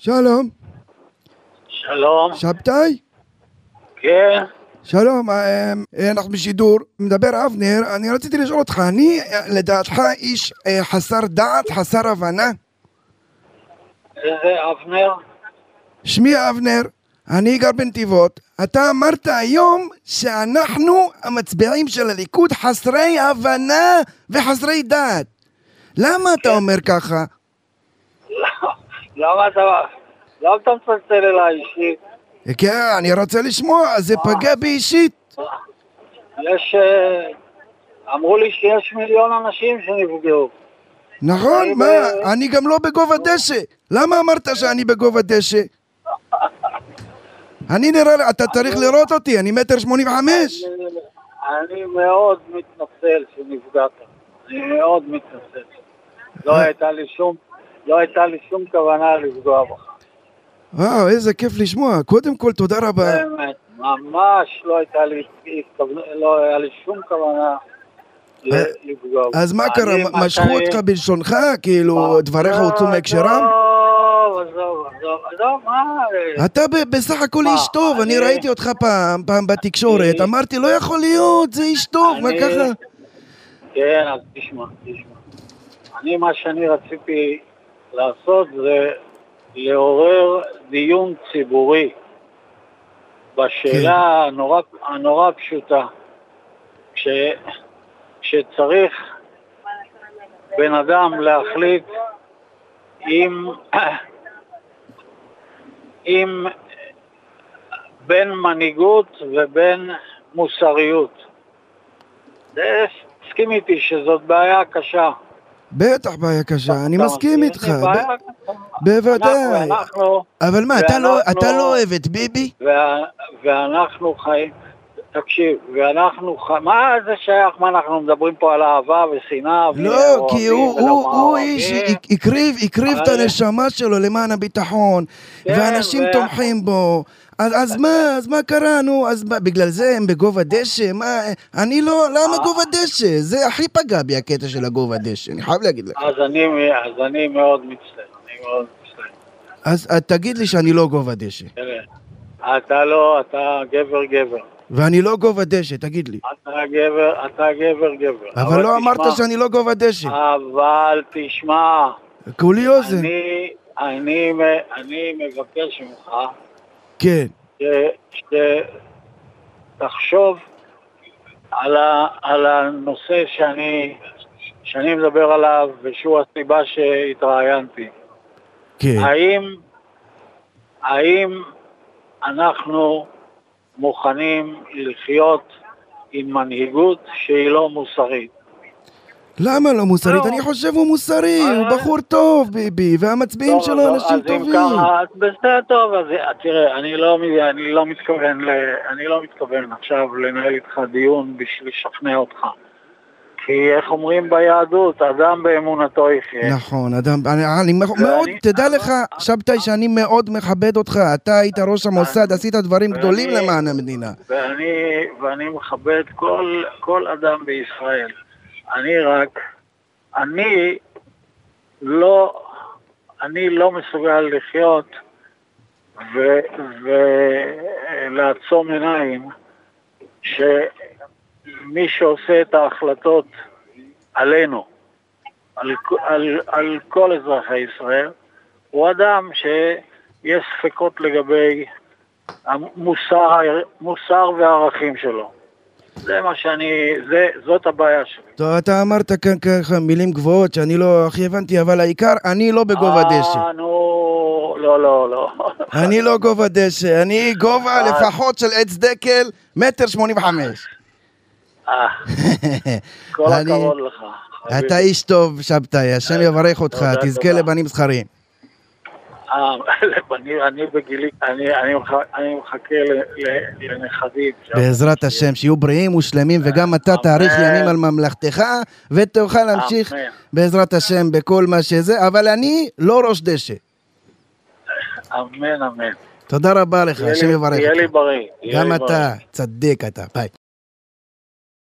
שלום. שלום. שבתאי? כן. שלום, אנחנו בשידור, מדבר אבנר, אני רציתי לשאול אותך, אני לדעתך איש חסר דעת, חסר הבנה? איזה אבנר? שמי אבנר, אני גר בנתיבות, אתה אמרת היום שאנחנו המצביעים של הליכוד חסרי הבנה וחסרי דעת. למה אתה אומר ככה? למה אתה מצלצל אליי אישית? כן, אני רוצה לשמוע, זה פגע בי אישית. אמרו לי שיש מיליון אנשים שנפגעו. נכון, מה? אני גם לא בגובה דשא. למה אמרת שאני בגובה דשא? אני נראה לי, אתה צריך לראות אותי, אני 1.85 מטר. אני מאוד מתנצל שנפגעת. אני מאוד מתנצל. לא הייתה לי שום כוונה לפגוע בך. וואו, איזה כיף לשמוע. קודם כל, תודה רבה. באמת, ממש לא היה לי שום כוונה לפגוע בך. אז מה קרה? משכו אותך בלשונך? כאילו, דבריך הוצאו מהקשרם? עזוב, מה? אתה בסך הכל איש טוב, אני ראיתי אותך פעם בתקשורת, אמרתי, לא יכול להיות, זה איש טוב, מה ככה? כן, אז תשמע. מה שאני רציתי לעשות זה לעורר דיון ציבורי בשאלה הנורא פשוטה, שצריך בן אדם להחליט אם בין מנהיגות ובין מוסריות. תסכים איתי שזאת בעיה קשה. בטח בעיה קשה, אני מסכים איתך, בוודאי. אבל מה, אתה לא אוהב את ביבי? ואנחנו חיים, תקשיב, מה זה שייך, מה אנחנו מדברים פה על אהבה ושנאה? לא, כי הוא איש, הקריב את הנשמה שלו למען הביטחון, ואנשים תומכים בו. אז מה קראנו? אז בגלל זה הם בגובה דשא? אני לא, למה גובה דשא? זה הכי פגע בי הקטע של הגובה דשא, אני חייב להגיד לך. אז אני מאוד מצטער, אז תגיד לי שאני לא גובה דשא. אתה לא, אתה גבר. ואני לא גובה דשא, תגיד לי. אתה גבר. אבל לא אמרת שאני לא גובה דשא. אבל תשמע. כולי אוזן. אני מבקש ממך. כן. שתחשוב על הנושא שאני מדבר עליו, ושהוא הסיבה שהתראיינתי. כן. האם אנחנו מוכנים לחיות עם מנהיגות שהיא לא מוסרית? למה לא מוסרית? אני חושב הוא מוסרי, הוא בחור טוב, ביבי, והמצביעים שלו אנשים טובים. בסדר טוב, אז תראה, אני לא מתכוון עכשיו לנהל איתך דיון בשביל לשכנע אותך. כי איך אומרים ביהדות, אדם באמונתו יחיה. נכון, אני מאוד, תדע לך, שבתאי, שאני מאוד מכבד אותך, אתה היית ראש המוסד, עשית דברים גדולים למען המדינה. ואני מכבד כל אדם בישראל. אני לא מסוגל לחיות ולעצום עיניים שמי שעושה את ההחלטות עלינו, על כל אזרחי ישראל, הוא אדם שיש ספקות לגבי המוסר והערכים שלו. זה מה זאת הבעיה שלי. טוב, אתה אמרת כאן ככה מילים גבוהות שאני לא הכי הבנתי, אבל העיקר, אני לא בגובה דשא. לא. אני לא גובה דשא, אני גובה לפחות של עץ דקל, 1.85 מטר. כל הכבוד לך. אתה איש טוב, שבתאי, השם יברך אותך, תזכה לבנים זכרים. אני בגילי, אני מחכה לנכדים. בעזרת השם, שיהיו בריאים ושלמים, וגם אתה תאריך ימים על ממלכתך, ותוכל להמשיך בעזרת השם בכל מה שזה, אבל אני לא ראש דשא. אמן. תודה רבה לך, השם יברך אותך. תהיה לי בריא. גם אתה, צדיק אתה, ביי.